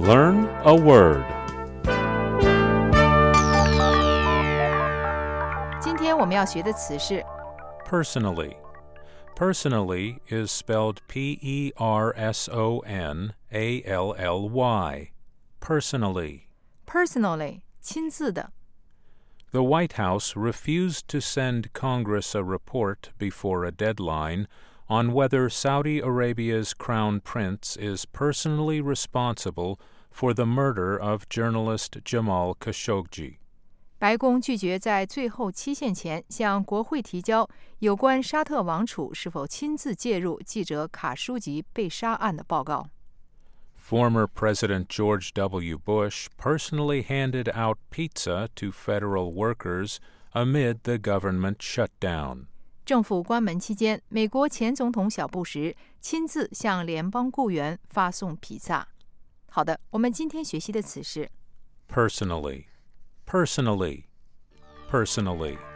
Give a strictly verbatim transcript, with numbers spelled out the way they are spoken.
Learn a word. 今天我们要学的词是 Personally. Personally is spelled P E R S O N A L L Y. Personally. personally 亲自的。 The White House refused to send Congress a report before a deadline on whether Saudi Arabia's crown prince is personally responsible for the murder of journalist Jamal Khashoggi. 白宫拒绝在最后期限前向国会提交有关沙特王储是否亲自介入记者卡舒吉被杀案的报告。 Former President George W. Bush personally handed out pizza to federal workers amid the government shutdown. 政府关门期间，美国前总统小布什亲自向联邦雇员发送披萨。好的，我们今天学习的词是 Personally. Personally. Personally.